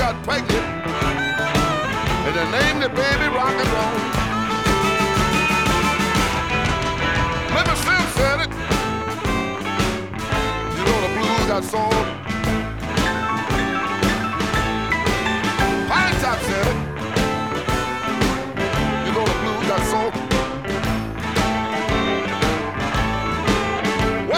got pregnant, and they named the baby rock and roll. Maybe Slim said it. You know the blues got soul.